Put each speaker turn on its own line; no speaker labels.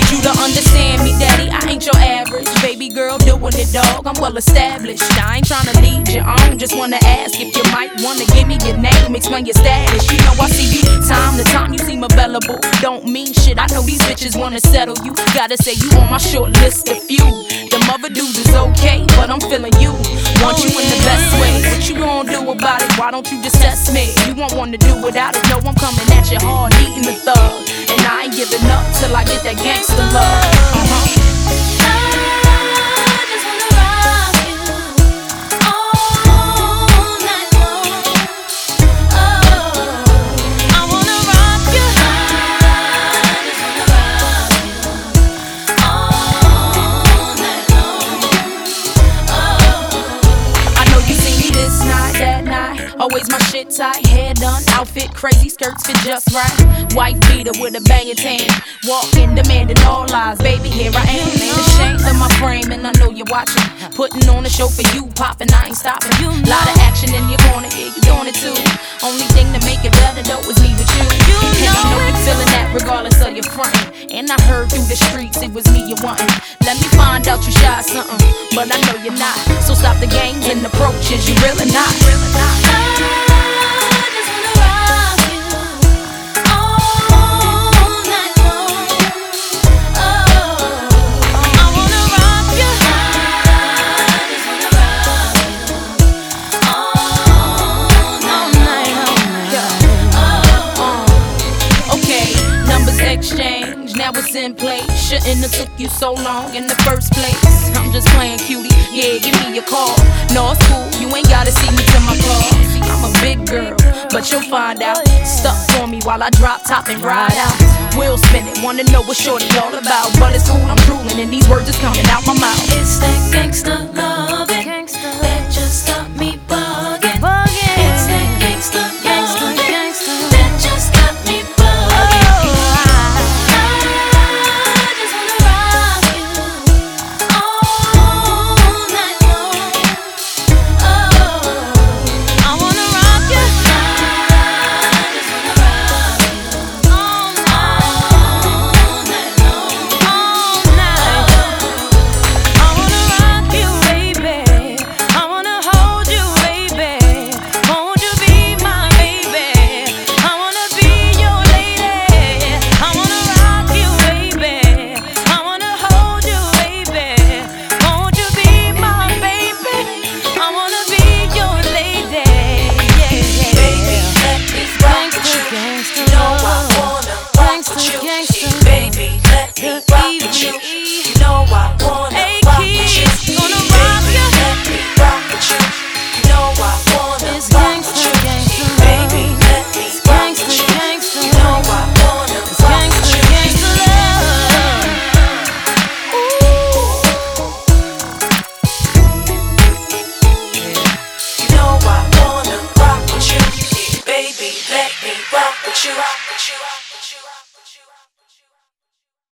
Need you to understand me, daddy, I ain't your average baby girl doing it, dog, I'm well established. I ain't tryna lead you on, just wanna ask if you might wanna give me your name, explain your status. You know I see you time to time, you seem available. Don't mean shit, I know these bitches wanna settle you. Gotta say you on my short list of few. Them other dudes is okay, but I'm feeling you. Want you in the best way. What you gonna do about it? Why don't you just test me? You won't wanna do without it. No, I'm coming at you hard, eating the thug. And I ain't giving up till I get that gangster love. Always my shit tight, hair done, outfit crazy, skirts fit just right. White beater with a banging tan, walking, demanding all lies. Baby, here I am, ain't ashamed of my frame, and I know you're watching. Putting on a show for you, popping, I ain't stopping. Lot of action in your corner, yeah, you doing it too. Only thing to make it better though is me with you. And I know you feeling that regardless of your frontin'. And I heard through the streets it was me you wantin'. Let me find out you shy something, but I know you're not. So stop the games and approaches, you really not. Exchange, now it's in place. Shouldn't have took you so long in the first place. I'm just playing cutie, yeah, give me your call. No, it's cool, you ain't gotta see me to my car. I'm a big girl, but you'll find out. Stuck for me while I drop top and ride out. We'll spin it, wanna know what shorty all about. But it's cool, I'm drooling and these words is coming out my mouth.
It's that gangsta love.